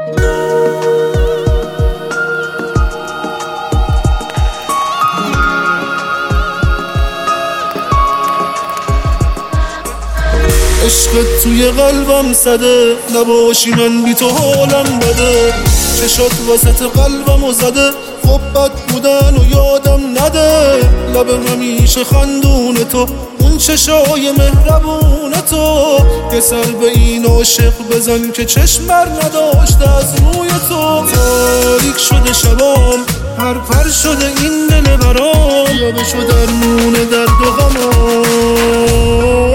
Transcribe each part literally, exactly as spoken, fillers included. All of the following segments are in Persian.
عشقت توی قلبم زده، نباشی من بی تو حالم بده. چشات وسط قلبمو زده، خب بد بودن و یادم نده. لب همیشه خندون تو، اون چشای مهربون تو. یه سر به این عاشق بزن که چشم بر نداشته از روی تو. تاریک شده شبام، پر پر شده این دل برام. یادشو درمون درد و غمام.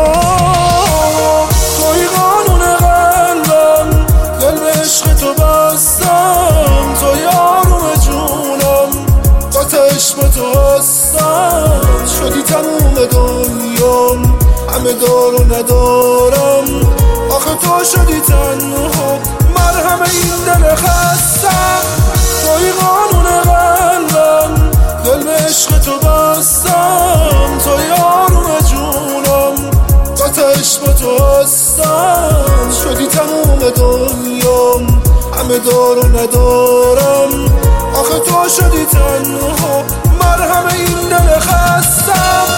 چشم تو هستم، شدی تموم دنیام. همه دار و ندارم، آخه تو شدی تنها مرهم این دل خستم. توی قانون قلبم، دل به عشق تو بستم. توی آروم جونم، با چشم تو هستم. شدی تموم دنیام، همه دار و ندارم، آخه تو شدی تنها مرهم این دل خستم.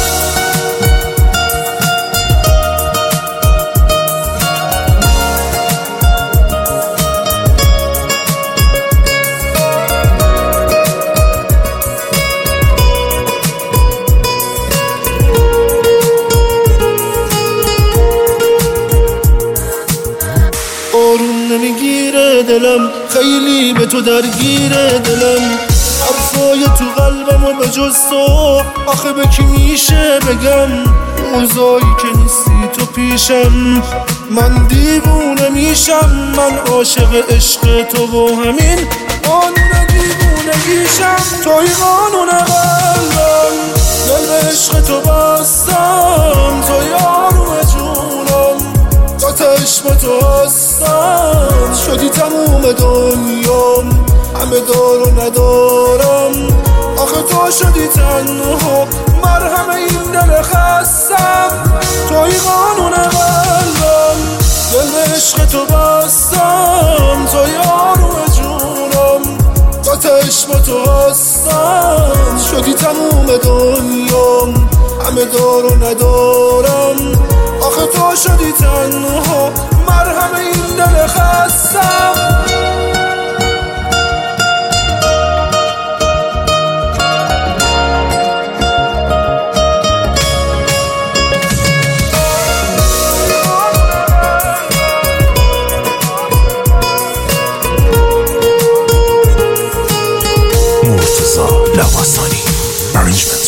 آروم نمیگیره دلم، خیلی به تو درگیره دلم. حرفای تو قلبم و به جز تو آخه به کی میشه بگم. اوضاعی که نیستی تو پیشم، من دیوونه میشم. من عاشق عشق تو و همین قانون دیوونگیشم. توی قانون قلبم، دل به عشق تو بستم. توی آروم جونم، با چشم تو هستم. شدی تموم دنیام، همه دار و ندارم، آخه تو شدی تنها مرهم این دل خستم. توی قانون قلبم، دل به عشق تو بستم. توی آروم جونم، با چشم تو هستم. شدی تموم دنیام، همه دار و ندارم، آخه تو شدی تنها مرهم این دل خستم. مرتضی لواسانی arrangement